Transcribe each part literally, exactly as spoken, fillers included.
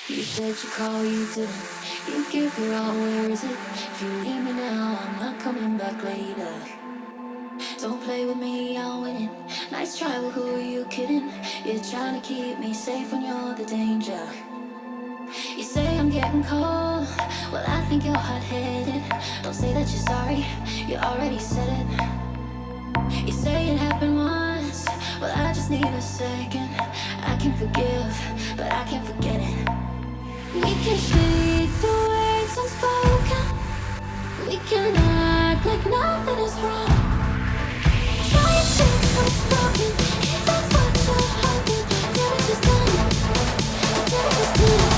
You said you call, you didn't. You give her all, where is it? If you leave me now, I'm not coming back later. Don't play with me, I'll win it. Nice try, but who are you kidding? You're trying to keep me safe when you're the danger. You say I'm getting cold, well I think you're hot-headed. Don't say that you're sorry, you already said it. You say it happened once, well I just need a second. I can forgive, but I can't forget it. We can speak the words unspoken. We can act like nothing is wrong. Try and fix what's broken. If that's what you're hoping, damage is done. Damage is done.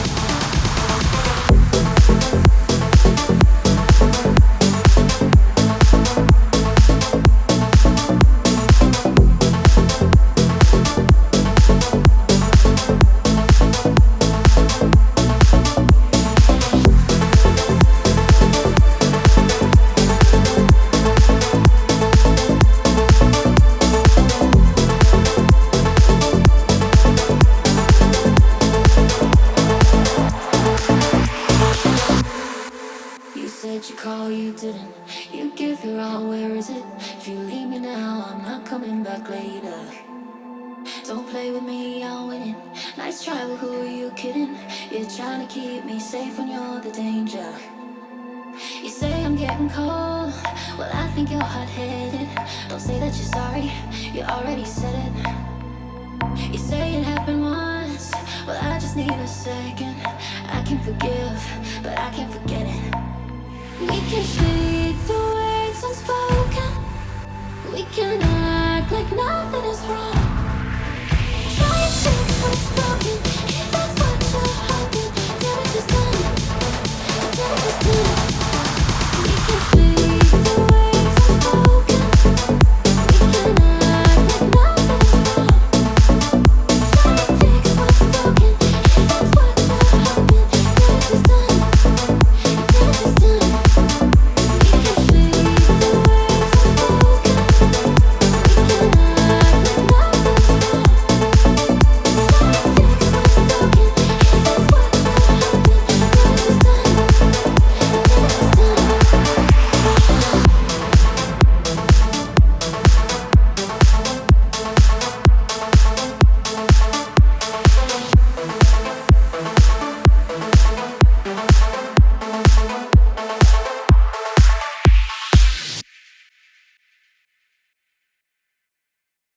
You call, you didn't. You give your all, where is it? If you leave me now, I'm not coming back later. Don't play with me, I'll win it. Nice try, but who are you kidding? You're trying to keep me safe when you're the danger. You say I'm getting cold, well I think you're hot-headed. Don't say that you're sorry, you already said it. You say it happened once, well I just need a second. I can forgive, but I can't forget it. We can speak the words unspoken. We can act like nothing is wrong. Try and fix what's broken. If that's what you're